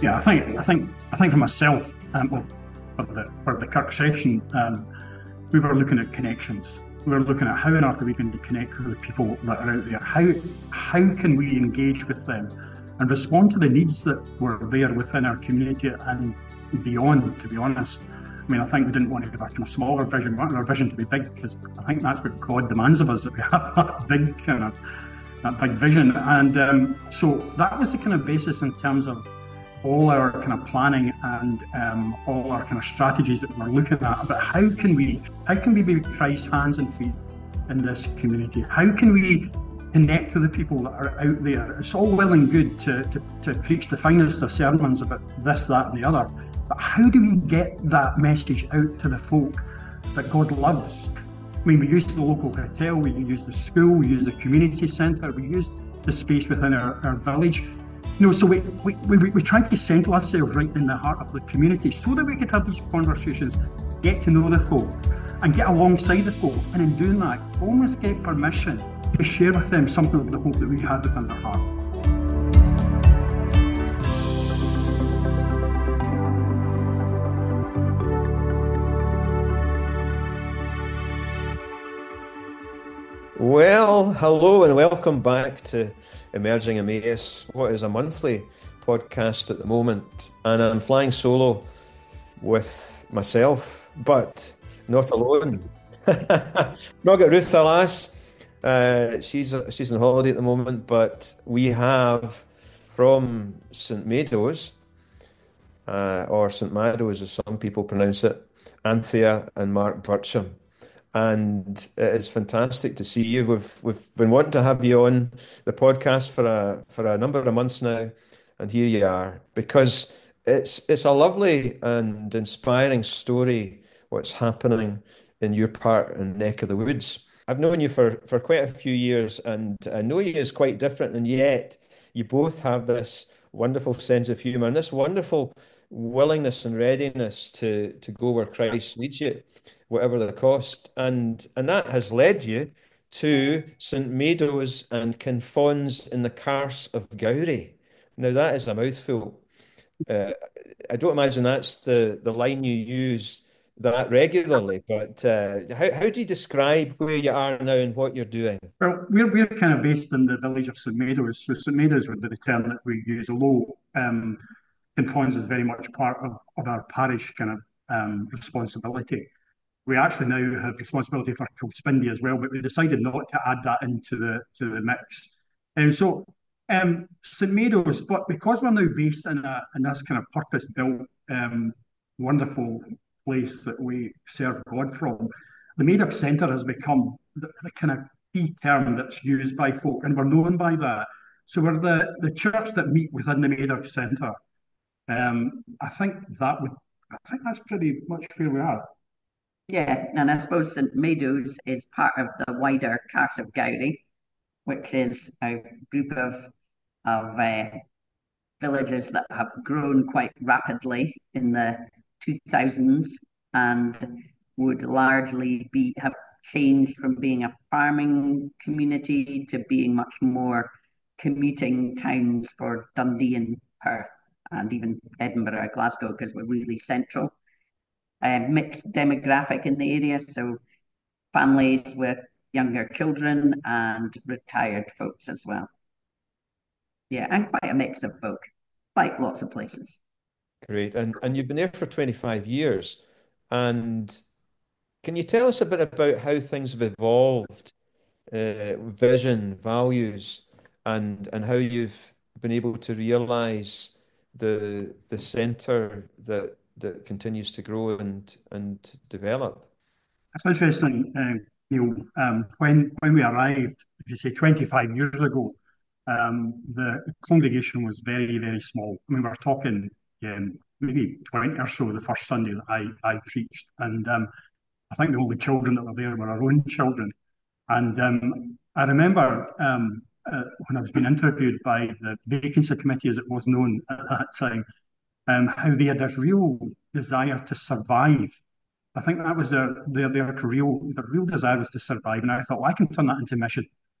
Yeah, I think for myself, well, for the Kirk session, we were looking at connections. We were looking at how on earth are we going to connect with the people that are out there? How can we engage with them and respond to the needs that were there within our community and beyond? To be honest, I mean, I think we didn't want to have a kind of smaller vision. We wanted our vision to be big because I think that's what God demands of us, that we have that big kind of that big vision. And so that was the kind of basis in terms of all our kind of planning and all our kind of strategies that we're looking at about how can we be Christ's hands and feet in this community? How can we connect with the people that are out there? It's all well and good to preach the finest of sermons about this, that, and the other, but how do we get that message out to the folk that God loves? I mean, we used the local hotel, we used the school, we used the community centre, we used the space within our village. So we tried to centre ourselves right in the heart of the community so that we could have these conversations, get to know the folk and get alongside the folk, and in doing that, almost get permission to share with them something of the hope that we had within our heart. Well, hello and welcome back to Emerging Emmaus, what is a monthly podcast at the moment. And I'm flying solo with myself, but not alone. Not got Ruth, alas. She's on holiday at the moment, but we have from St Meadows, or St Meadows as some people pronounce it, Anthea and Mark Bircham. And it is fantastic to see you. We've been wanting to have you on the podcast for a number of months now, and here you are, because it's a lovely and inspiring story what's happening in your part and neck of the woods. I've known you for quite a few years, and I know you is quite different, and yet you both have this wonderful sense of humour and this wonderful willingness and readiness to go where Christ leads you, whatever the cost. And that has led you to St Meadows and Kinfons in the Carse of Gowrie. Now, that is a mouthful. I don't imagine that's the line you use that regularly, but how do you describe where you are now and what you're doing? Well, we're kind of based in the village of St Meadows. So St Meadows would be the term that we use, although Kinfons is very much part of our parish kind of responsibility. We actually now have responsibility for Kilspindie as well, but we decided not to add that into the mix. And so St Meadows, but because we're now based in this kind of purpose-built, wonderful place that we serve God from, the Madoc Centre has become the kind of key term that's used by folk, and we're known by that. So we're the church that meet within the Madoc Centre. I think that's pretty much where we are. Yeah, and I suppose St Meadows is part of the wider Carse of Gowrie, which is a group of villages that have grown quite rapidly in the 2000s and would largely have changed from being a farming community to being much more commuting towns for Dundee and Perth and even Edinburgh, Glasgow, because we're really central. Mixed demographic in the area, so families with younger children and retired folks as well. Yeah, and quite a mix of folk, like lots of places. Great. And you've been there for 25 years. And can you tell us a bit about how things have evolved, vision, values, and how you've been able to realise the centre that continues to grow and develop? It's interesting, Neil. When we arrived, if you say 25 years ago, the congregation was very, very small. I mean, we're talking maybe 20 or so the first Sunday that I preached, and I think the only children that were there were our own children. And I remember when I was being interviewed by the vacancy committee, as it was known at that time, how they had this real desire to survive. I think that was their real desire was to survive. And I thought, well, I can turn that into mission.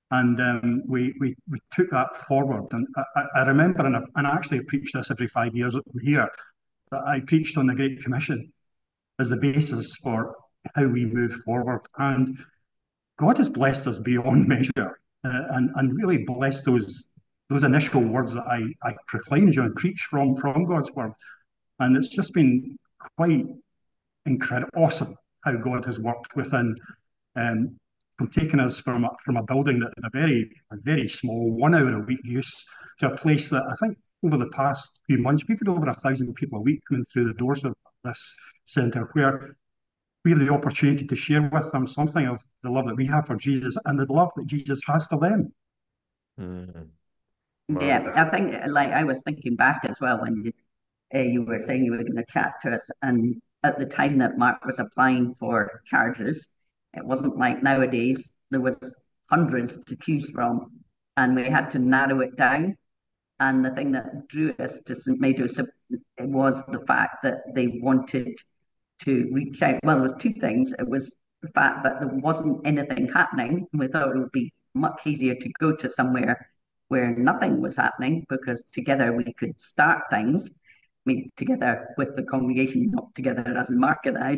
And we took that forward. And I remember, and I actually preach this every 5 years here, that I preached on the Great Commission as the basis for how we move forward. And God has blessed us beyond measure, and really blessed those initial words that I proclaimed and preached from God's word. And it's just been quite incredible, awesome how God has worked within, um, from taking us from a building that had a very small 1 hour a week use to a place that I think over the past few months we've had over 1,000 people a week coming through the doors of this centre, where we have the opportunity to share with them something of the love that we have for Jesus and the love that Jesus has for them. Mm. Yeah, Wow. I think like I was thinking back as well when you were saying you were going to chat to us, and at the time that Mark was applying for charges, it wasn't like nowadays. There was hundreds to choose from, and we had to narrow it down. And the thing that drew us to St. Mado's was the fact that they wanted to reach out. Well, there was two things. It was the fact that there wasn't anything happening. We thought it would be much easier to go to somewhere where nothing was happening because together we could start things. I mean, together with the congregation, not together as Mark and I.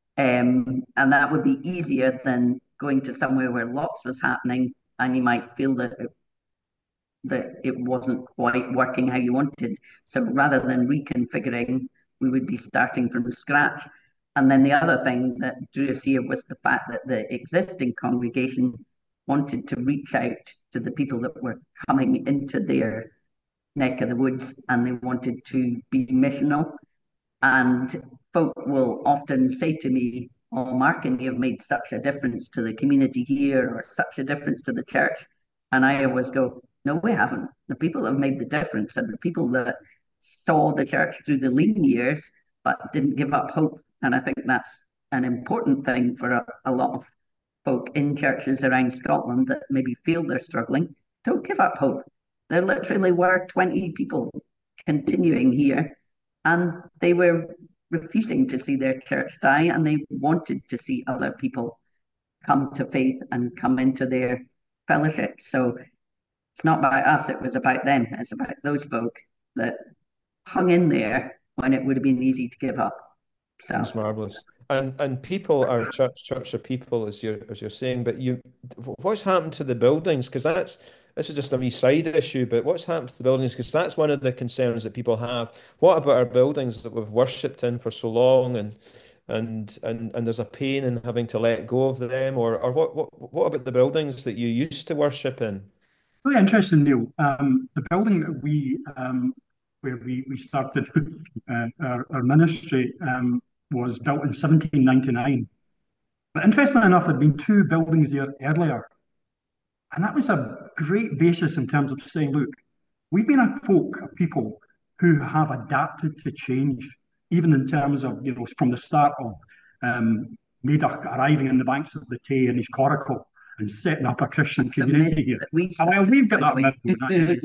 And that would be easier than going to somewhere where lots was happening and you might feel that it wasn't quite working how you wanted. So rather than reconfiguring, we would be starting from scratch. And then the other thing that drew us here was the fact that the existing congregation wanted to reach out to the people that were coming into their neck of the woods and they wanted to be missional. And folk will often say to me, "Oh, Mark, and you've made such a difference to the community here, or such a difference to the church." And I always go, "No, we haven't. The people that have made the difference are the people that saw the church through the lean years, but didn't give up hope." And I think that's an important thing for a lot of folk in churches around Scotland that maybe feel they're struggling. Don't give up hope. There literally were 20 people continuing here, and they were refusing to see their church die, and they wanted to see other people come to faith and come into their fellowship. So it's not about us, it was about them. It's about those folk that hung in there when it would have been easy to give up. So That's marvelous. And people are church are people, as you're saying. But what's happened to the buildings? Because this is just a wee side issue. But what's happened to the buildings? Because that's one of the concerns that people have. What about our buildings that we've worshipped in for so long, and there's a pain in having to let go of them, or what about the buildings that you used to worship in? Really interesting, Neil. The building that where we started our ministry was built in 1799. But interestingly enough, there'd been two buildings there earlier. And that was a great basis in terms of saying, look, we've been a folk, a people who have adapted to change, even in terms of, from the start of Madoc arriving in the banks of the Tay in his coracle and setting up a Christian community here. Well, we've got that myth going.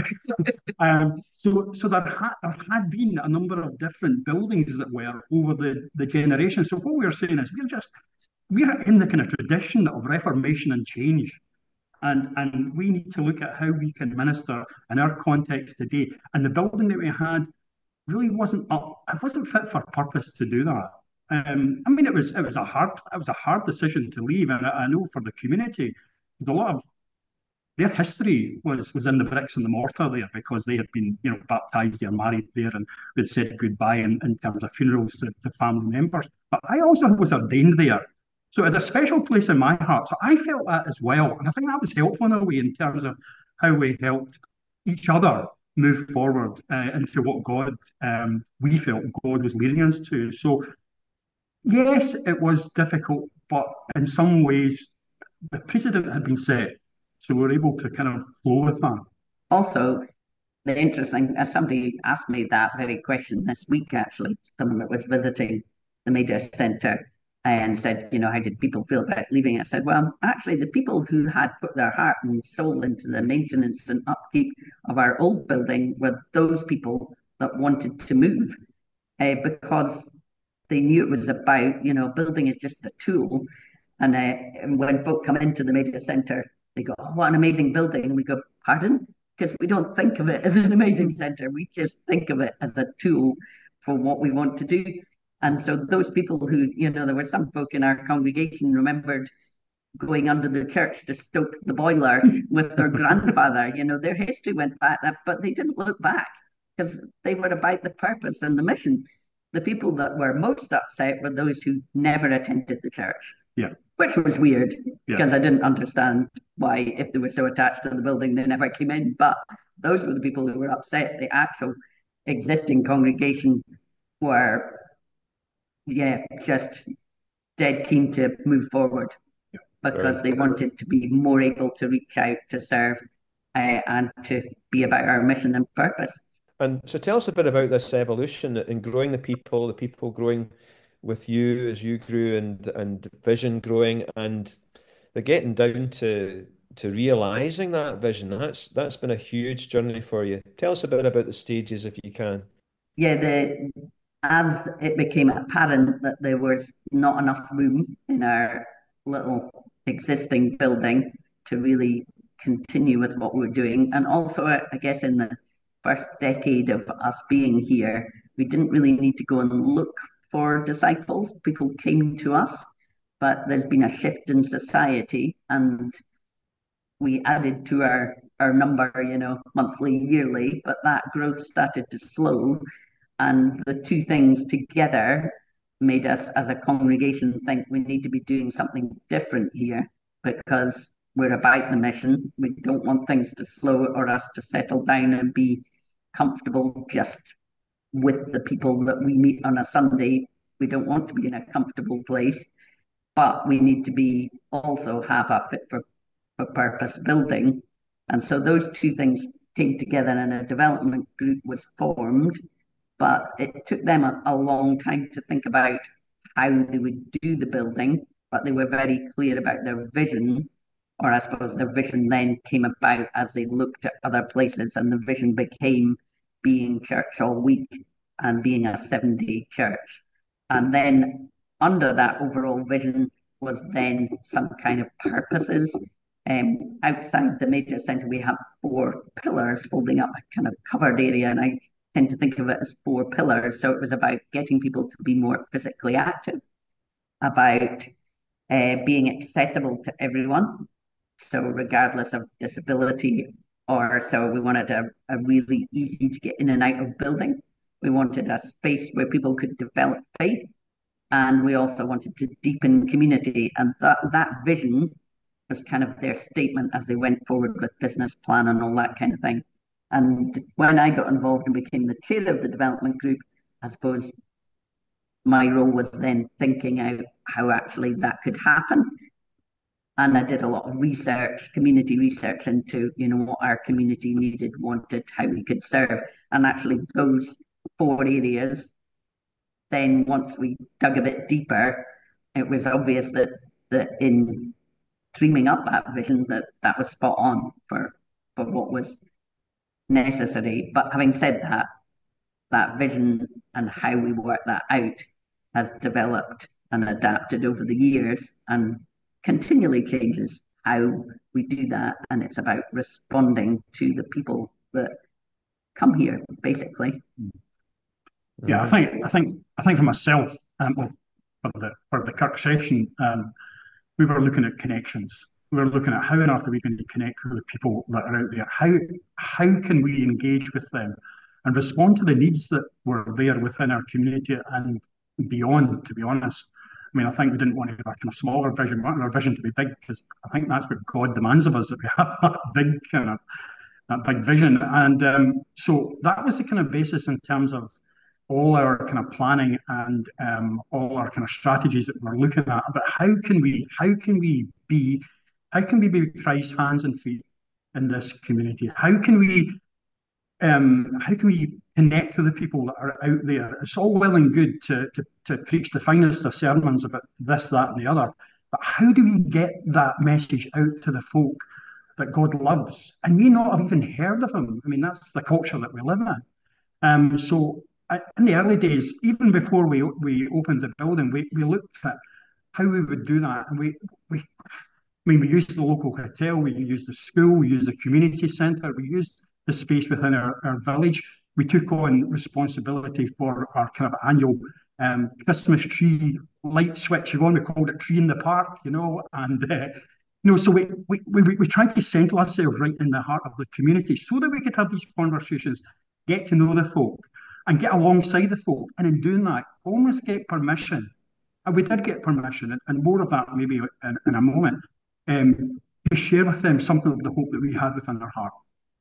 So there had been a number of different buildings, as it were, over the generations. So what we're saying is we're in the kind of tradition of reformation and change. And we need to look at how we can minister in our context today. And the building that we had really it wasn't fit for purpose to do that. I mean, it was a hard decision to leave, and I know for the community, a lot of their history was in the bricks and the mortar there because they had been, baptized, they're married there, and they'd said goodbye in terms of funerals to family members. But I also was ordained there. So it had a special place in my heart. So I felt that as well. And I think that was helpful in a way in terms of how we helped each other move forward into what we felt God was leading us to. So yes, it was difficult, but in some ways the precedent had been set. So we're able to kind of flow with that. also, the interesting, as somebody asked me that very question this week, actually, someone that was visiting the Media Centre and said, how did people feel about leaving? I said, well, actually, the people who had put their heart and soul into the maintenance and upkeep of our old building were those people that wanted to move because they knew it was about, building is just a tool. And when folk come into the Media Centre, they go, oh, what an amazing building. And we go, pardon? Because we don't think of it as an amazing centre. We just think of it as a tool for what we want to do. And so those people who, there were some folk in our congregation remembered going under the church to stoke the boiler with their grandfather. Their history went back, but they didn't look back because they were about the purpose and the mission. The people that were most upset were those who never attended the church. Yeah. Which was weird because I didn't understand why, if they were so attached to the building, they never came in. But those were the people who were upset. The actual existing congregation were, just dead keen to move forward because they wanted to be more able to reach out to serve and to be about our mission and purpose. And so tell us a bit about this evolution in growing the people growing with you as you grew, and vision growing, and they're getting down to realizing that vision. That's been a huge journey for you. Tell us a bit about the stages if you can. Yeah, as it became apparent that there was not enough room in our little existing building to really continue with what we're doing. And also, I guess, in the first decade of us being here, we didn't really need to go and look for disciples. People came to us, but there's been a shift in society, and we added to our number, monthly, yearly, but that growth started to slow. And the two things together made us as a congregation think we need to be doing something different here because we're about the mission. We don't want things to slow or us to settle down and be comfortable just with the people that we meet on a Sunday. We don't want to be in a comfortable place, but we need to be also have a fit for purpose building. And so those two things came together and a development group was formed, but it took them a long time to think about how they would do the building, but they were very clear about their vision, or I suppose their vision then came about as they looked at other places, and the vision became being church all week and being a 7-day church. And then under that overall vision was then some kind of purposes. Outside the major centre, we have 4 pillars holding up a kind of covered area, and I tend to think of it as 4 pillars. So it was about getting people to be more physically active, about being accessible to everyone, so regardless of disability, or so we wanted a really easy to get in and out of building. We wanted a space where people could develop faith, and we also wanted to deepen community. And that vision was kind of their statement as they went forward with business plan and all that kind of thing. And when I got involved and became the chair of the development group, I suppose my role was then thinking out how actually that could happen. And I did a lot of research, community research into, what our community needed, wanted, how we could serve. And actually those 4 areas, then once we dug a bit deeper, it was obvious that in dreaming up that vision, that was spot on for what was necessary. But having said that, that vision and how we work that out has developed and adapted over the years and continually changes how we do that. And it's about responding to the people that come here, basically. Yeah, I think for myself, for the Kirk session, we were looking at connections. We were looking at how on earth are we going to connect with the people that are out there? How can we engage with them and respond to the needs that were there within our community and beyond, to be honest. I mean, I think we didn't want to have a kind of smaller vision. We wanted our vision to be big because I think that's what God demands of us, that we have that big kind of that big vision. And so that was the kind of basis in terms of all our kind of planning and all our kind of strategies that we're looking at. But how can we be Christ's hands and feet in this community? How can we connect with the people that are out there? It's all well and good to preach the finest of sermons about this, that, and the other, but how do we get that message out to the folk that God loves and may not have even heard of Him? I mean, that's the culture that we live in. So in the early days, even before we opened the building, we looked at how we would do that, and we mean, we used the local hotel, we used the school, we used the community centre, we used the space within our village. We took on responsibility for our kind of annual Christmas tree light switching on. We called it Tree in the Park, and so we tried to settle ourselves right in the heart of the community so that we could have these conversations, get to know the folk, and get alongside the folk. And in doing that, almost get permission. And we did get permission, and more of that maybe in a moment, to share with them something of the hope that we had within our heart.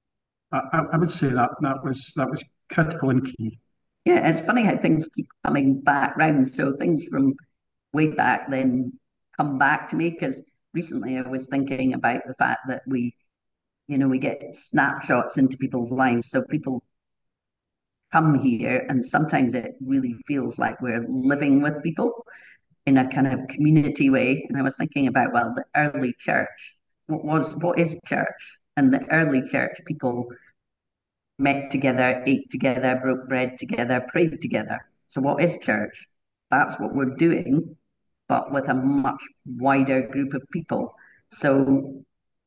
I would say that was critical and key. Yeah, it's funny how things keep coming back round. So things from way back then come back to me because recently I was thinking about the fact that we get snapshots into people's lives. So people come here and sometimes it really feels like we're living with people in a kind of community way. And I was thinking about, well, the early church. What is church? And the early church, people met together, ate together, broke bread together, prayed together. So what is church? That's what we're doing, but with a much wider group of people. So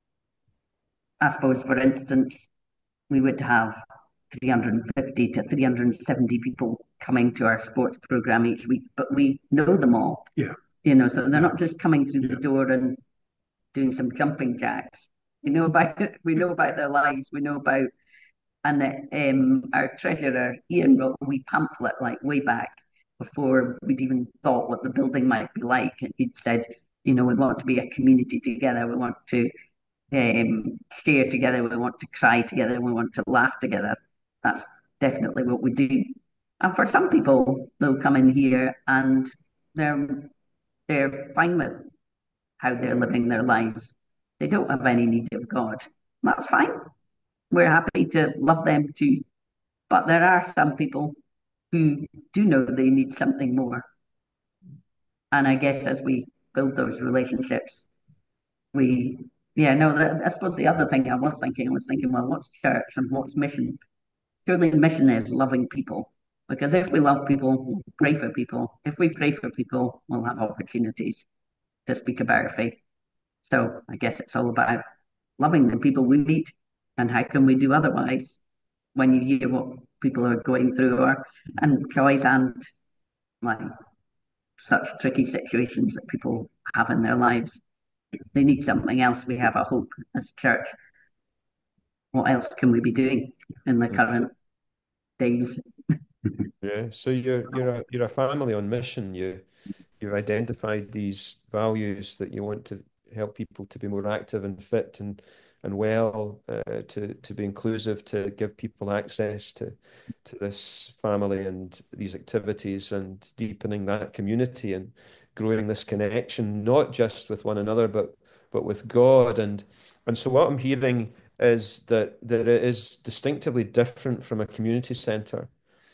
I suppose, for instance, we would have 350 to 370 people coming to our sports program each week, but we know them all. Yeah. So they're not just coming through the door and doing some jumping jacks. We know about their lives. We know about, and our treasurer Ian wrote a wee pamphlet like way back before we'd even thought what the building might be like, and he'd said, we want to be a community together. We want to share together. We want to cry together. We want to laugh together. That's definitely what we do. And for some people, they'll come in here and they're fine with how they're living their lives. They don't have any need of God. That's fine. We're happy to love them too. But there are some people who do know they need something more. And I guess as we build those relationships, I suppose the other thing I was thinking, well, what's church and what's mission? Surely mission is loving people. Because if we love people, we'll pray for people. If we pray for people, we'll have opportunities to speak about our faith. So I guess it's all about loving the people we meet, and how can we do otherwise when you hear what people are going through, and joys and like such tricky situations that people have in their lives. They need something else. We have a hope as a church. What else can we be doing in the current days? Yeah, so you're a family on mission. You've identified these values that you want to help people to be more active and fit and well, to be inclusive, to give people access to this family and these activities, and deepening that community and growing this connection, not just with one another, but with God. And so what I'm hearing is that it is distinctively different from a community centre.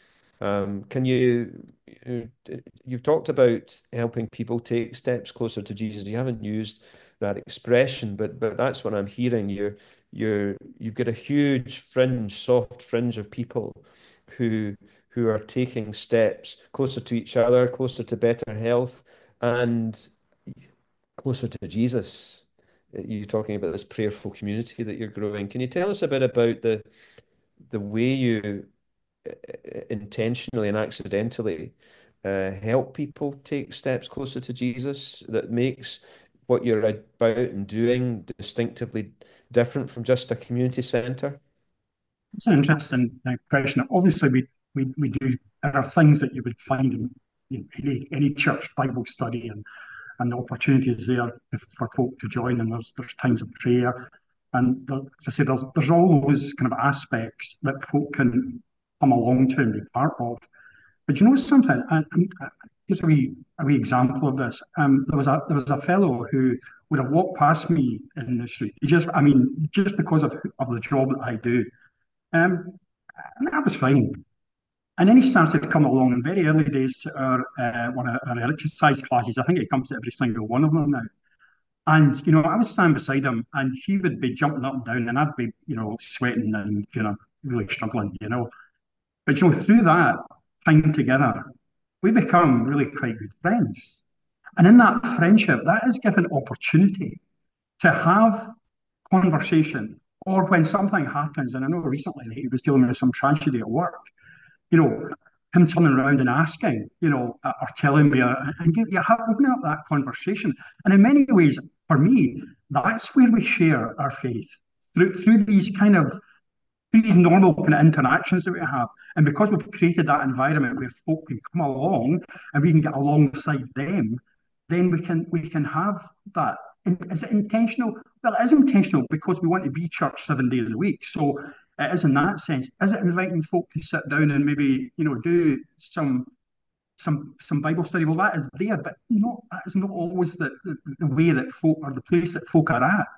You've talked about helping people take steps closer to Jesus. You haven't used that expression, but that's what I'm hearing. You've got a huge fringe, soft fringe of people who are taking steps closer to each other, closer to better health, and closer to Jesus. You're talking about this prayerful community that you're growing. Can you tell us a bit about the way you intentionally and accidentally help people take steps closer to Jesus, that makes what you're about and doing distinctively different from just a community centre? It's an interesting question. Obviously, we do. There are things that you would find in any church Bible study, and the opportunities there for folk to join, and there's times of prayer, and as I said, there's all those kind of aspects that folk can come along to and be part of. But you know something? Here's a wee example of this. There was a fellow who would have walked past me in the street. Just because of the job that I do, and that was fine. And then he started to come along in very early days to our one of our exercise classes. I think he comes to every single one of them now. And I would stand beside him, and he would be jumping up and down, and I'd be sweating and really struggling. But through that time together, we become really quite good friends. And in that friendship, that is given opportunity to have conversation, or when something happens, and I know recently that he was dealing with some tragedy at work, you know, him turning around and asking, or telling me, and you have opening up that conversation. And in many ways, for me, that's where we share our faith through these normal kind of interactions that we have. And because we've created that environment where folk can come along and we can get alongside them, then we can have that. And is it intentional? Well, it is intentional because we want to be church 7 days a week. So it is in that sense. Is it inviting folk to sit down and maybe, do some Bible study? Well, that is there, but that is not always the way that folk, or the place that folk are at.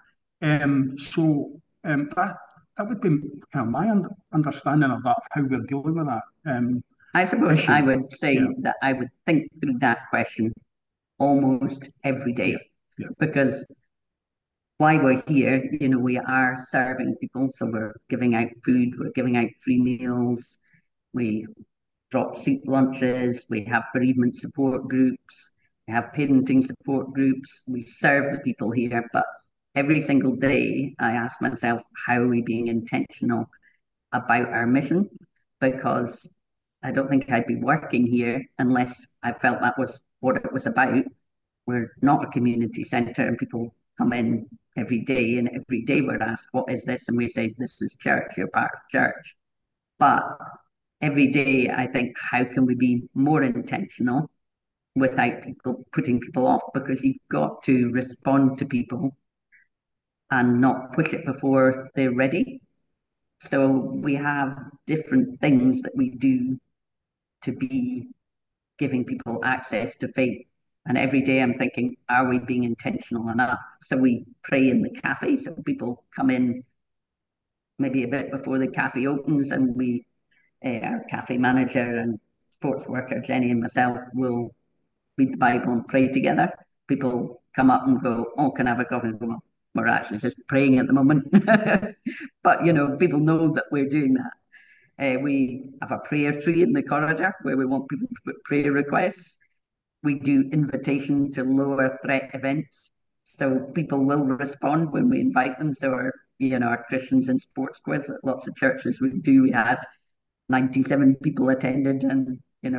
That would be kind of my understanding of that, how we're dealing with that I suppose issue. I would say Yeah, that I would think through that question almost every day yeah, yeah, because while we're here, we are serving people. So we're giving out food, we're giving out free meals, we drop soup lunches, we have bereavement support groups, we have parenting support groups, we serve the people here. But every single day, I ask myself, how are we being intentional about our mission? Because I don't think I'd be working here unless I felt that was what it was about. We're not a community centre, and people come in every day, and every day we're asked, "What is this?" And we say, "This is church. You're part of church." But every day, I think, how can we be more intentional without people putting people off? Because you've got to respond to people and not push it before they're ready. So we have different things that we do to be giving people access to faith. And every day I'm thinking, are we being intentional enough? So we pray in the cafe. So people come in maybe a bit before the cafe opens, and our cafe manager and sports worker, Jenny and myself, will read the Bible and pray together. People come up and go, "Oh, can I have a coffee?" And go, "Well, we're actually just praying at the moment." But, people know that we're doing that. We have a prayer tree in the corridor where we want people to put prayer requests. We do invitation to lower threat events. So people will respond when we invite them. So our Christians in Sports Quiz that lots of churches would do. We had 97 people attended, and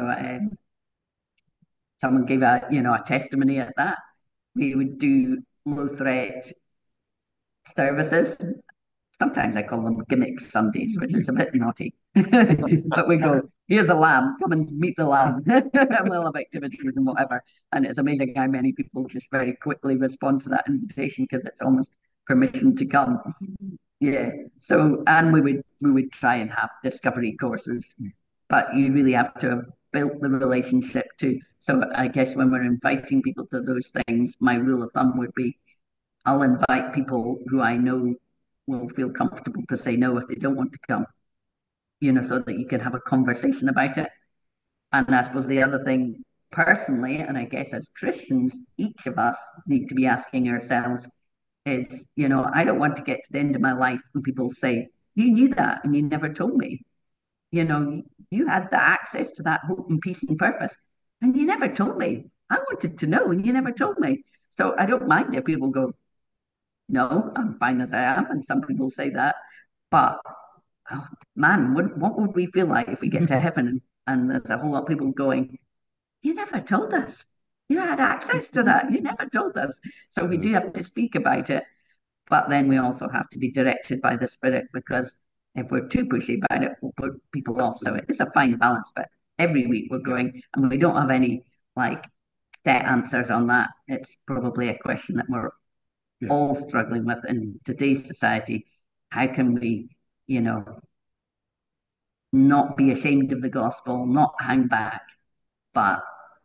someone gave a testimony at that. We would do low threat services. Sometimes I call them gimmick Sundays, which is a bit naughty. But we go, "Here's a lamb, come and meet the lamb." And we'll have activities and whatever. And it's amazing how many people just very quickly respond to that invitation because it's almost permission to come. Yeah. So, and we would try and have discovery courses, but you really have to have built the relationship too. So I guess when we're inviting people to those things, my rule of thumb would be I'll invite people who I know will feel comfortable to say no if they don't want to come, so that you can have a conversation about it. And I suppose the other thing personally, and I guess as Christians, each of us need to be asking ourselves is, I don't want to get to the end of my life and people say, "You knew that and you never told me." You had the access to that hope and peace and purpose, and you never told me. I wanted to know, and you never told me. So I don't mind if people go, "No, I'm fine as I am," and some people say that. But oh, man, what would we feel like if we get to heaven and there's a whole lot of people going, "You never told us. You had access to that. You never told us." So we do have to speak about it, but then we also have to be directed by the Spirit because if we're too pushy about it, we'll put people off. So it's a fine balance, but every week we're going, and we don't have any like set answers on that. It's probably a question that we're yeah. all struggling with in today's society. How can we, you know, not be ashamed of the gospel, not hang back, but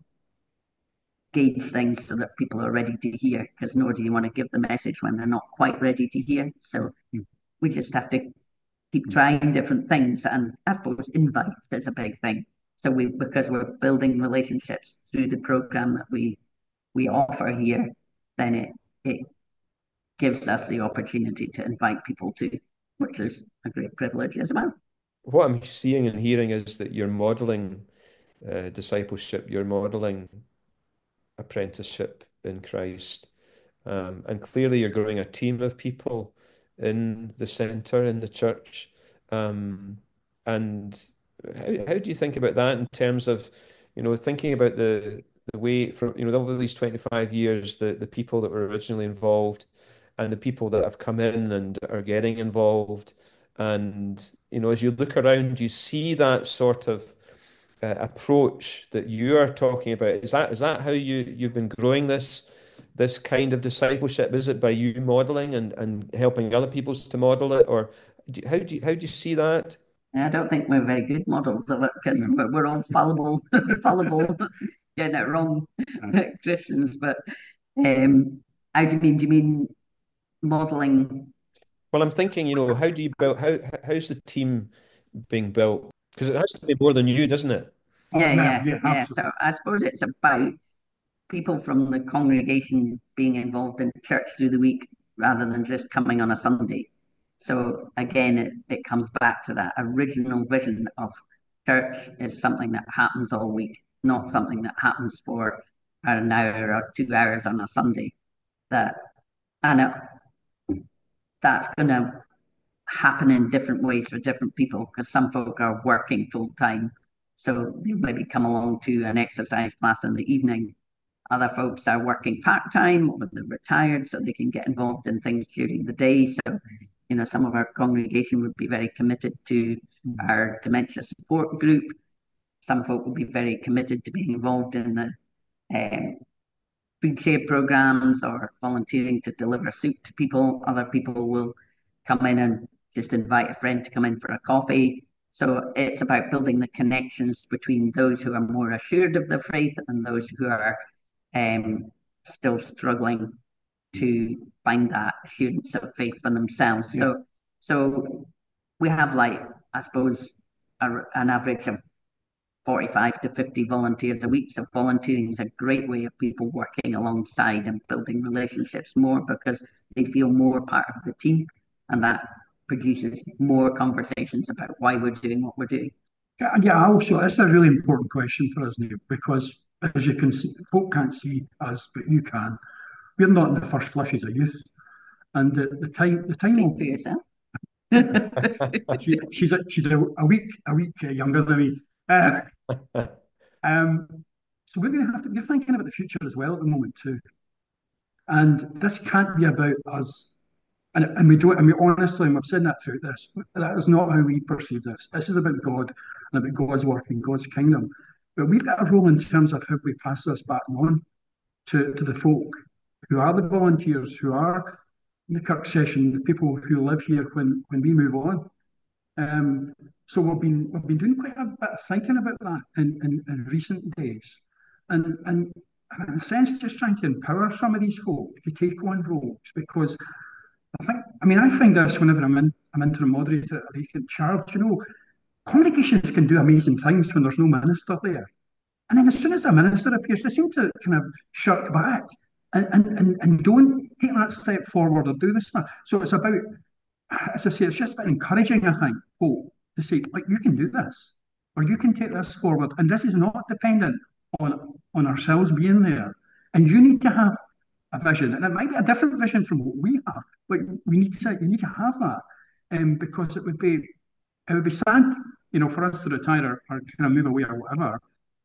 gauge things so that people are ready to hear? Because nor do you want to give the message when they're not quite ready to hear. So we just have to keep trying different things. And I suppose invites is a big thing. So because we're building relationships through the program that we offer here, then it gives us the opportunity to invite people to, which is a great privilege as well. What I'm seeing and hearing is that you're modeling discipleship, you're modeling apprenticeship in Christ, And clearly you're growing a team of people in the centre, in the church. Um, and how do you think about that in terms of, thinking about the way from, over these 25 years, the people that were originally involved and the people that have come in and are getting involved. And, as you look around, you see that sort of approach that you are talking about. Is that how you've been growing this kind of discipleship? Is it by you modeling and helping other people to model it, or how do you see that? I don't think we're very good models of it because we're all fallible, fallible, getting it wrong Christians. But how do you mean? Do you mean modeling? Well, I'm thinking, how do you build how's the team being built? Because it has to be more than you, doesn't it? Yeah, Yeah, yeah, yeah, yeah. So absolutely. I suppose it's about people from the congregation being involved in church through the week rather than just coming on a Sunday. So again, it comes back to that original vision of church is something that happens all week, not something that happens for an hour or 2 hours on a Sunday. That and that's going to happen in different ways for different people because some folk are working full time, so they maybe come along to an exercise class in the evening. Other folks are working part time or they're retired, so they can get involved in things during the day. So, some of our congregation would be very committed to our dementia support group. Some folk will be very committed to being involved in the um, food share programs or volunteering to deliver soup to people. Other people will come in and just invite a friend to come in for a coffee. So it's about building the connections between those who are more assured of their faith and those who are um, still struggling to find that assurance of faith for themselves. Yeah. So we have like I suppose an average of 45 to 50 volunteers a week. So volunteering is a great way of people working alongside and building relationships more because they feel more part of the team, and that produces more conversations about why we're doing what we're doing. Yeah, yeah, also, it's a really important question for us, Neil, because as you can see, folk can't see us, but you can. We're not in the first flushes of youth. And the time Speak will for yourself. she's a week younger than me. Um, so we're going to have to. We're thinking about the future as well at the moment too. And this can't be about us. And we don't. And we honestly, and we've said that throughout this. That is not how we perceive this. This is about God and about God's work and God's kingdom. But we've got a role in terms of how we pass this back on to the folk who are the volunteers, who are in the Kirk session, the people who live here when we move on. So we've been doing quite a bit of thinking about that in recent days, and in a sense, just trying to empower some of these folk to take on roles because I find this whenever I'm into the moderator at a vacant charge. Congregations can do amazing things when there's no minister there. And then as soon as a minister appears, they seem to kind of shirk back and don't take that step forward or do this stuff. So it's about, as I say, it's just about encouraging, I think, folk to say, like, you can do this, or you can take this forward. And this is not dependent on ourselves being there. And you need to have a vision. And it might be a different vision from what we have, but you need to have that. Because it would be sad, for us to retire or kind of move away or whatever,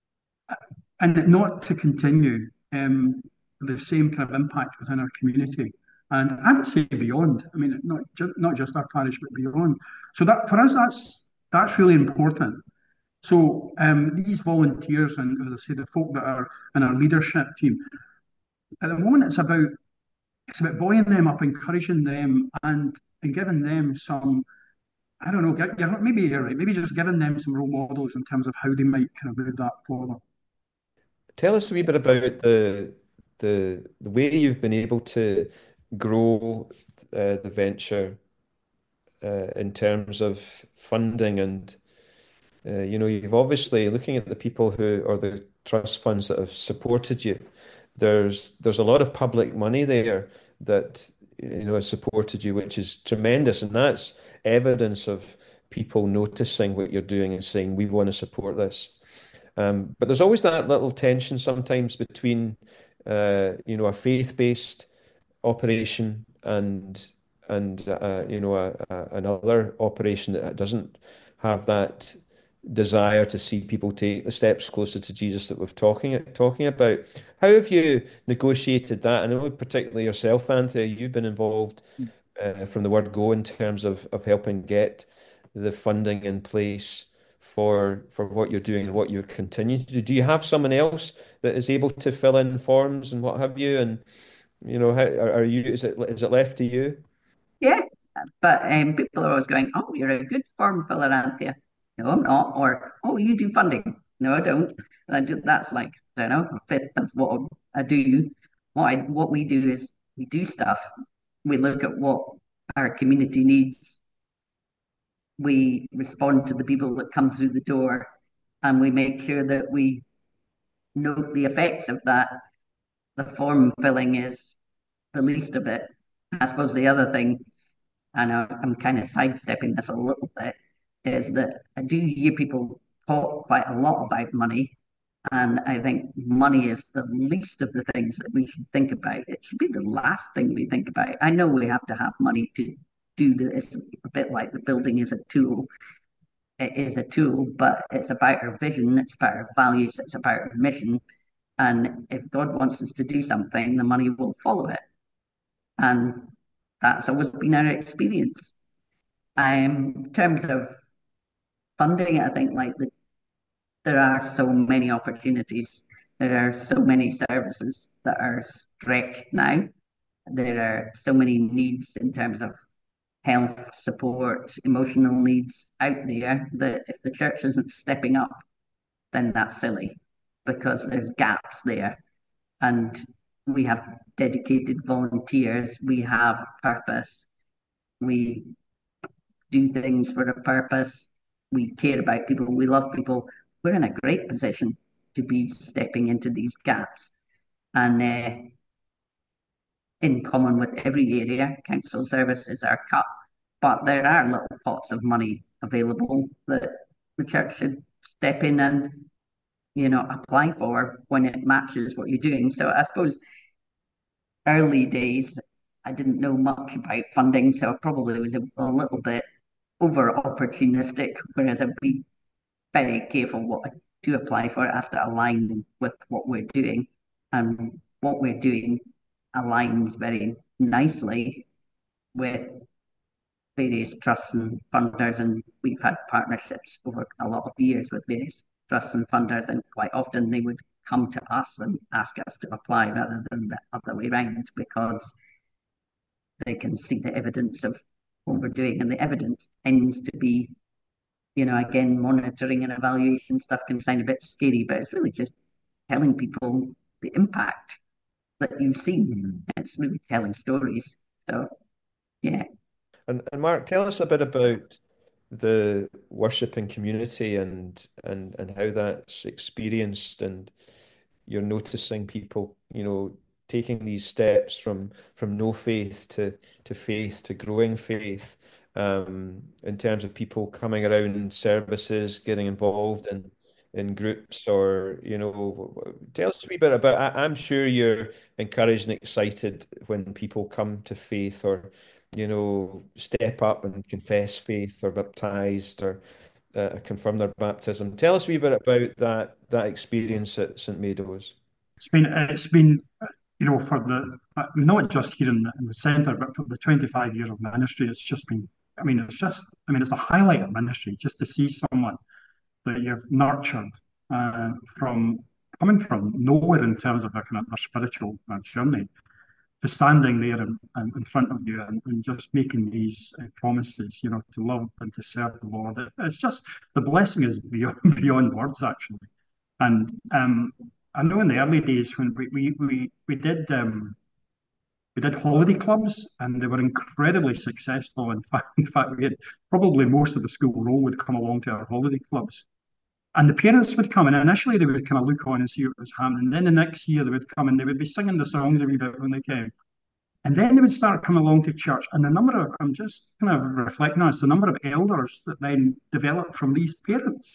and not to continue the same kind of impact within our community. And I would say beyond. I mean, not just our parish, but beyond. So that for us, that's really important. So these volunteers and, as I say, the folk that are in our leadership team, at the moment, it's about buoying them up, encouraging them, and giving them some. I don't know. Maybe you're right. Maybe just giving them some role models in terms of how they might kind of move that forward. Tell us a wee bit about the way you've been able to grow the venture in terms of funding and you've obviously looking at the people who or the trust funds that have supported you. There's a lot of public money there that has supported you, which is tremendous, and that's evidence of people noticing what you're doing and saying we want to support this. But there's always that little tension sometimes between, a faith-based operation and you know another operation that doesn't have that desire to see people take the steps closer to Jesus that we're talking about. How have you negotiated that? I know particularly yourself, Anthea, you've been involved from the word go in terms of helping get the funding in place for what you're doing and what you're continuing to do. Do you have someone else that is able to fill in forms and what have you? And you know, how are you? Is it left to you? Yeah, but people are always going, "Oh, you're a good form filler, Anthea." No, I'm not. Or, "Oh, you do funding." No, I don't. That's like, I don't know, a fifth of what I do. What we do is we do stuff. We look at what our community needs. We respond to the people that come through the door, and we make sure that we note the effects of that. The form filling is the least of it. I suppose the other thing, and I'm kind of sidestepping this a little bit, is that I do hear people talk quite a lot about money. And I think money is the least of the things that we should think about. It should be the last thing we think about. I know we have to have money to do this, a bit like the building is a tool. It is a tool, but it's about our vision, it's about our values, it's about our mission. And if God wants us to do something, the money will follow it. And that's always been our experience. In terms of funding, I think there are so many opportunities. There are so many services that are stretched now. There are so many needs in terms of health support, emotional needs out there that if the church isn't stepping up, then that's silly because there's gaps there. And we have dedicated volunteers, we have purpose, we do things for a purpose, we care about people, we love people. We're in a great position to be stepping into these gaps. And in common with every area, council services are cut, but there are little pots of money available that the church should step in and apply for when it matches what you're doing. So I suppose early days, I didn't know much about funding, so I probably was a little bit over opportunistic, whereas I'd be very careful what I do apply for. It has to align with what we're doing, and what we're doing aligns very nicely with various trusts and funders, and we've had partnerships over a lot of years with various trusts and funders, and quite often they would come to us and ask us to apply rather than the other way around because they can see the evidence of what we're doing, and the evidence tends to be, again, monitoring and evaluation stuff can sound a bit scary, but it's really just telling people the impact that you see. It's really telling stories. So, yeah. And Mark, tell us a bit about the worshiping community and how that's experienced, and you're noticing people, you know, taking these steps from no faith to faith to growing faith, in terms of people coming around services, getting involved in groups, or you know, tell us a wee bit about. I'm sure you're encouraged and excited when people come to faith, or you know, step up and confess faith, or baptized, or confirm their baptism. Tell us a wee bit about that experience at St. Meadows. It's been for the not just here in the centre, but for the 25 years of ministry, it's just been. It's a highlight of ministry just to see someone that you've nurtured from coming from nowhere in terms of their kind of their spiritual journey to standing there in front of you and just making these promises, to love and to serve the Lord. It's just the blessing is beyond beyond words actually. And I know in the early days when we did holiday clubs and they were incredibly successful. In fact, we had probably most of the school roll would come along to our holiday clubs. And the parents would come and initially they would kind of look on and see what was happening. Then the next year they would come and they would be singing the songs a wee bit when they came. And then they would start coming along to church. And the number of, I'm just kind of reflecting on this, the number of elders that then developed from these parents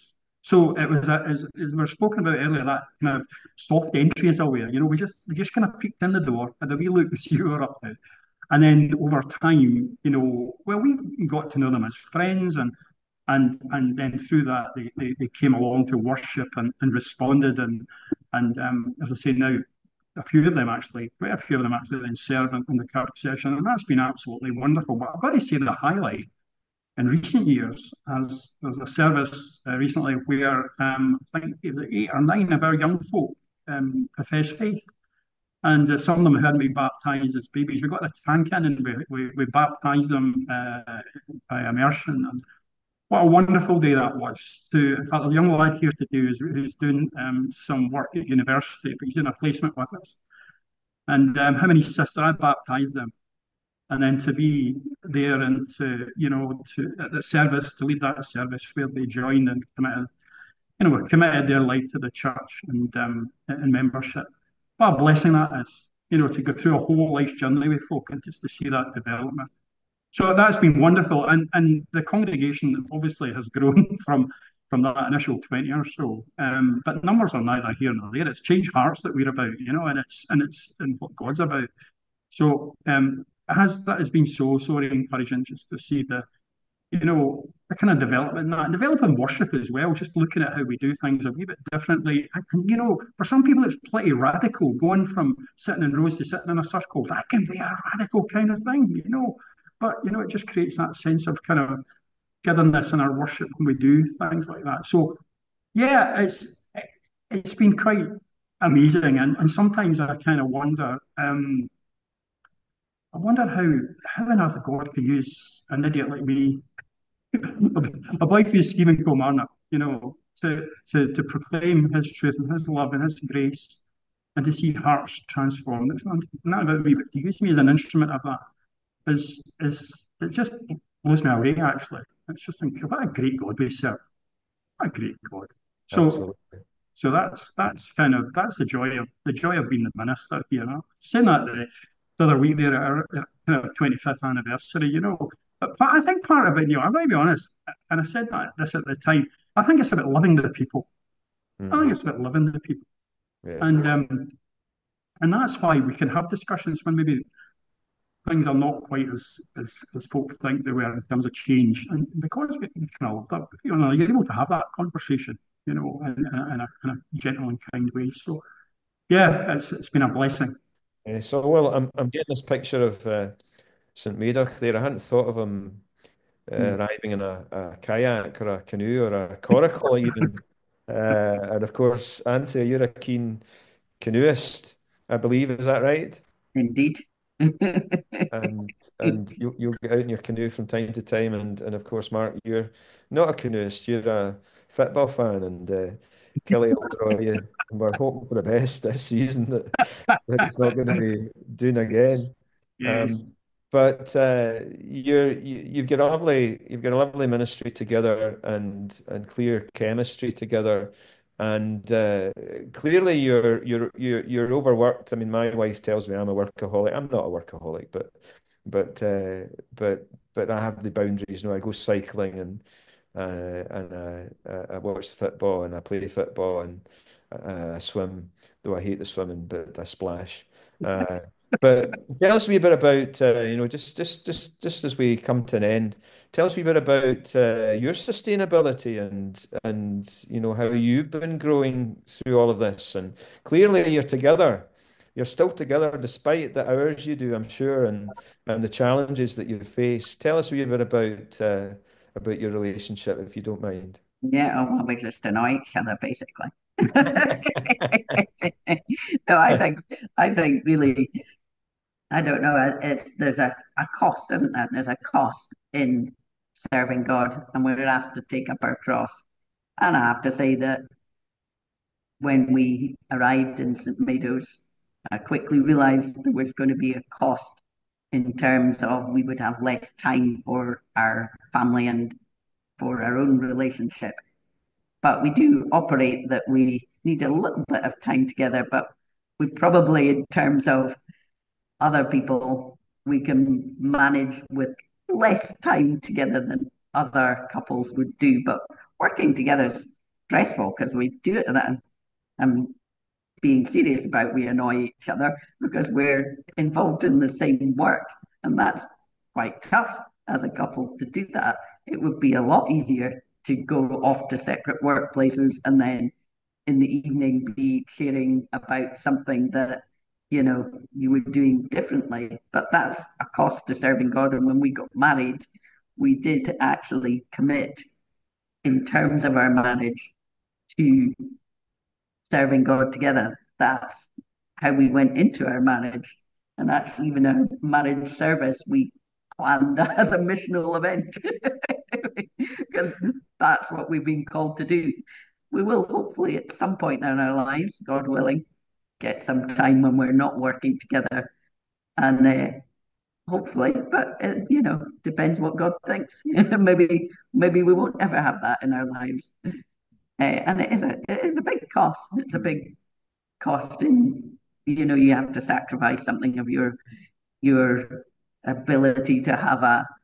So it was, as we were spoken about earlier, that kind of soft entry as a way. We just kind of peeked in the door, had a wee look to see who we were up to. And then over time, well, we got to know them as friends, and then through that they came along to worship and responded, and as I say now, a few of them actually, quite a few of them actually then serve in the Kirk session, and that's been absolutely wonderful. But I've got to say the highlight in recent years, as there's a service recently where I think it was 8 or 9 of our young folk profess faith. And some of them hadn't been baptized as babies. We got the tank in and we baptized them by immersion. And what a wonderful day that was. In fact, the young lad here today who's doing some work at university, but he's in a placement with us. And him and his sister, I baptized them. And then to be there and to at the service, to lead that service where they joined and committed their life to the church and membership. What a blessing that is, to go through a whole life journey with folk and just to see that development. So that's been wonderful, and the congregation obviously has grown from that initial 20 or so. But numbers are neither here nor there. It's changed hearts that we're about, and what God's about. So that has been so encouraging just to see the kind of development in that, and developing worship as well, just looking at how we do things a wee bit differently. And for some people, it's pretty radical, going from sitting in rows to sitting in a circle. That can be a radical kind of thing. But, it just creates that sense of kind of gidderness in our worship when we do things like that. So, yeah, it's been quite amazing. And sometimes I kind of wonder, how on earth God can use an idiot like me, a boy who's Stephen Kilmarnock, to proclaim his truth and his love and his grace and to see hearts transformed. It's not about me, but to use me as an instrument of that is it just blows me away actually. It's just incredible. What a great God we serve. What a great God. So Absolutely. so that's the joy of being the minister here. Saying that the other week there at our kind of 25th anniversary. But I think part of it, I'm going to be honest, and I said this at the time. I think it's about loving the people. I think Hmm. it's about loving the people, Yeah. and that's why we can have discussions when maybe things are not quite as folk think they were in terms of change, and because we kind of love that, you're able to have that conversation, in a gentle and kind way. So yeah, it's been a blessing. So, well, I'm getting this picture of St. Madach there. I hadn't thought of him Mm. arriving in a kayak or a canoe or a coracle even. And of course, Anthea, you're a keen canoeist, I believe. Is that right? Indeed. And you'll get out in your canoe from time to time. And of course, Mark, you're not a canoeist. You're a football fan. And Kelly will draw you. And we're hoping for the best this season that it's not going to be doing again. Yes. Um, but you've got a lovely ministry together and clear chemistry together, and clearly you're overworked. I mean, my wife tells me I'm a workaholic. I'm not a workaholic, but uh, but but I have the boundaries. I go cycling and I watch the football and I play football and I swim, though I hate the swimming, but I splash. Uh, but tell us a wee bit about, just as we come to an end, tell us a wee bit about your sustainability and how you've been growing through all of this. And clearly you're together. You're still together despite the hours you do, I'm sure, and the challenges that you face. Tell us a wee bit about your relationship, if you don't mind. Yeah, oh, well, we just annoy each other basically. No, I think really, I don't know. There's a cost, isn't there? There's a cost in serving God, and we're asked to take up our cross. And I have to say that when we arrived in St. Meadows, I quickly realised there was going to be a cost in terms of we would have less time for our family and for our own relationship. But we do operate that we need a little bit of time together, but we probably, in terms of other people, we can manage with less time together than other couples would do. But working together is stressful because we do it and I'm being serious about we annoy each other because we're involved in the same work. And that's quite tough as a couple to do that. It would be a lot easier to go off to separate workplaces and then in the evening be sharing about something that you were doing differently. But that's a cost to serving God. And when we got married, we did actually commit in terms of our marriage to serving God together. That's how we went into our marriage. And actually, even our marriage service, we planned as a missional event because that's what we've been called to do. We will hopefully at some point in our lives, God willing, get some time when we're not working together. And hopefully, but depends what God thinks. maybe we won't ever have that in our lives. And it is a big cost. It's a big cost in you have to sacrifice something of your ability to have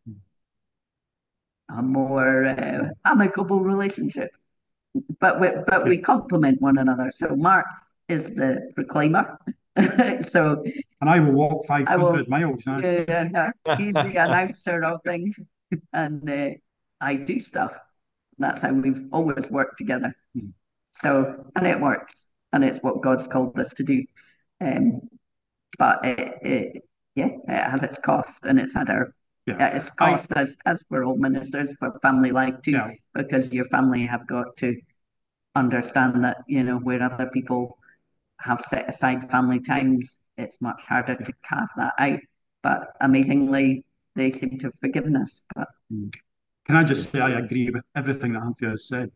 a more amicable relationship. But we complement one another. So Mark is the proclaimer. So And I will walk I will 500 miles now. he's the announcer of things, and I do stuff. That's how we've always worked together. So, and it works, and it's what God's called us to do. Um, but yeah, it has its cost, and it's had Yeah. its cost as for all ministers for family life too, Yeah. because your family have got to understand that where other people have set aside family times, it's much harder to carve that out. But amazingly, they seem to have forgiven us. But Can I just say I agree with everything that Anthea has said?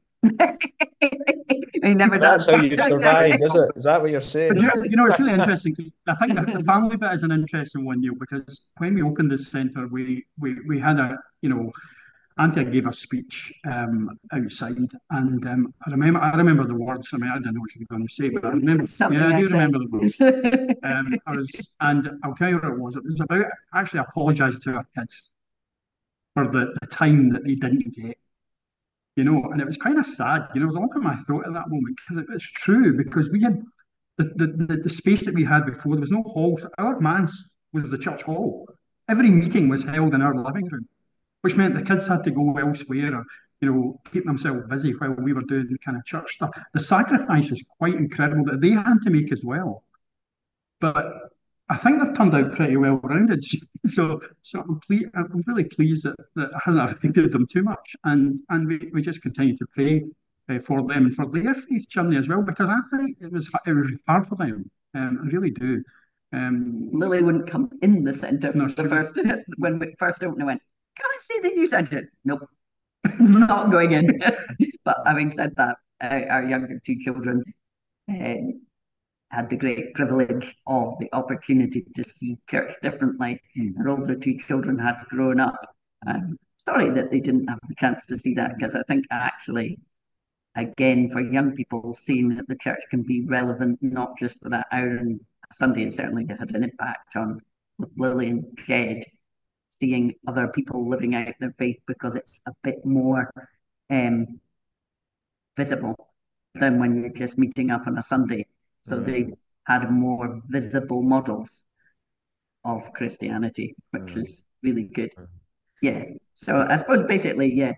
he never That's does. how you've survived, is it? Is that what you're saying? But it's really interesting because I think the family bit is an interesting one, Neil, because when we opened this centre, we had Anthea gave a speech outside, and I remember the words. I mean, I didn't know what she was going to say, but I remember. Something Yeah, I I do said. remember the words. And I'll tell you what it was. It was about actually apologising to our kids for the time that they didn't get. And it was kind of sad. It was a lump in my throat at that moment because it's true. Because we had the space that we had before. There was no hall. So our manse was the church hall. Every meeting was held in our living room, which meant the kids had to go elsewhere or keep themselves busy while we were doing kind of church stuff. The sacrifice is quite incredible that they had to make as well. But I think they've turned out pretty well rounded. So I'm really pleased that it hasn't affected them too much, and we just continue to pray for them and for their faith journey as well, because I think it was hard for them. I really do. Lily wouldn't come in the centre No, the first when we first opened. I went, "Can I see the new centre?" Nope, not going in. But having said that, our younger two children uh, had the great privilege of the opportunity to see church differently. Our older two children had grown up. Sorry that they didn't have the chance to see that, because I think actually, again, for young people, seeing that the church can be relevant not just for that hour on Sunday, it certainly had an impact on with Lily and Jed, seeing other people living out their faith because it's a bit more um, visible than when you're just meeting up on a Sunday. So they had more visible models of Christianity, which is really good. Yeah. So I suppose basically, yeah,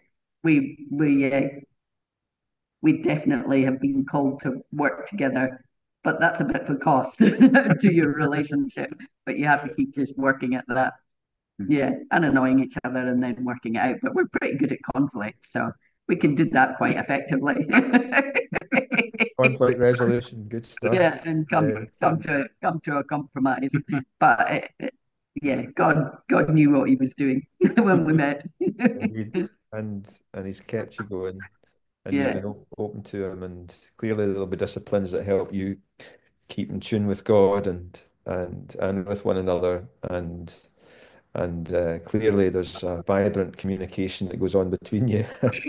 we definitely have been called to work together, but that's a bit of a cost to your relationship. But you have to keep just working at that. Yeah, and annoying each other and then working it out. But we're pretty good at conflict, so we can do that quite effectively. Conflict resolution, good stuff. Yeah, and come to a compromise. But yeah, God knew what He was doing when we met. Indeed. And he's kept you going, and you've Yeah, been open to him, and clearly there'll be disciplines that help you keep in tune with God and with one another, and clearly there's a vibrant communication that goes on between you,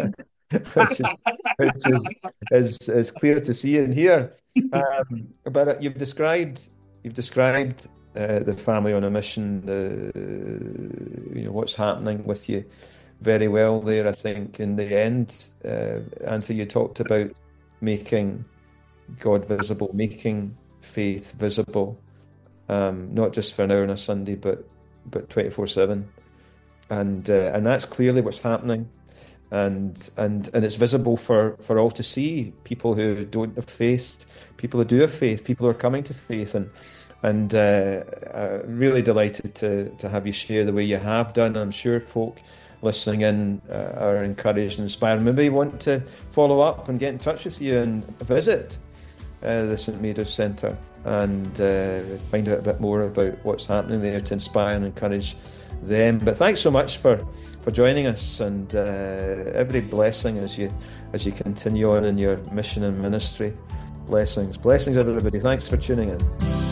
which is clear to see and hear. But you've described the family on a mission, what's happening with you very well there. I think in the end, Anthony, you talked about making God visible, making faith visible, not just for an hour on a Sunday, but 24/7, and that's clearly what's happening, and it's visible for all to see. People who don't have faith, people who do have faith, people who are coming to faith, and really delighted to have you share the way you have done. I'm sure folk listening in are encouraged and inspired. Maybe you want to follow up and get in touch with you and visit the St Mary's Centre and find out a bit more about what's happening there to inspire and encourage them. But thanks so much for joining us, and every blessing as you continue on in your mission and ministry. Blessings everybody. Thanks for tuning in.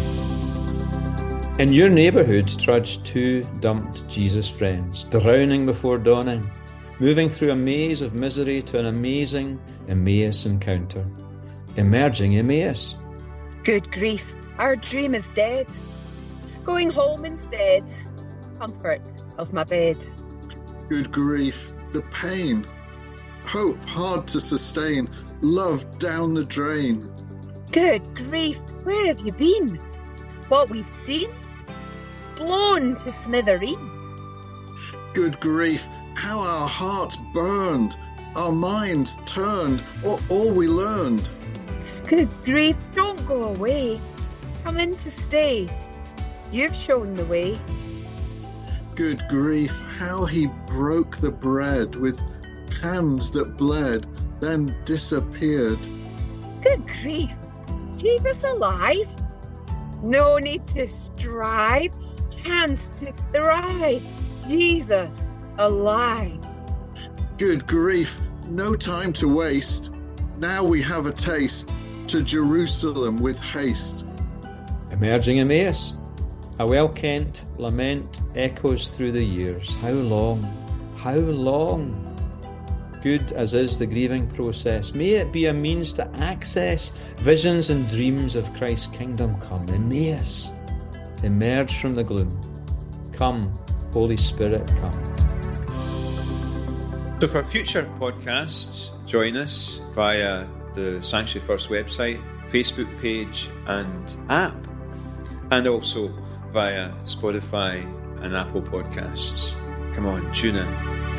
In your neighbourhood trudged two dumped Jesus friends, drowning before dawning, moving through a maze of misery to an amazing Emmaus encounter. Emerging Emmaus. Good grief, our dream is dead. Going home instead, comfort of my bed. Good grief, the pain. Hope hard to sustain, love down the drain. Good grief, where have you been? What we've seen? Blown to smithereens. Good grief, how our hearts burned, our minds turned, all we learned. Good grief, don't go away. Come in to stay. You've shown the way. Good grief, how he broke the bread with hands that bled, then disappeared. Good grief, Jesus alive? No need to strive, chance to thrive. Jesus alive. Good grief, no time to waste. Now we have a taste. To Jerusalem with haste. Emerging Emmaus. A well-kent lament echoes through the years. How long? How long? Good as is the grieving process, may it be a means to access visions and dreams of Christ's kingdom come. Emmaus. Emerge from the gloom. Come, Holy Spirit, come. So for future podcasts, join us via the Sanctuary First website, Facebook page and app, and also via Spotify and Apple Podcasts. Come on, tune in.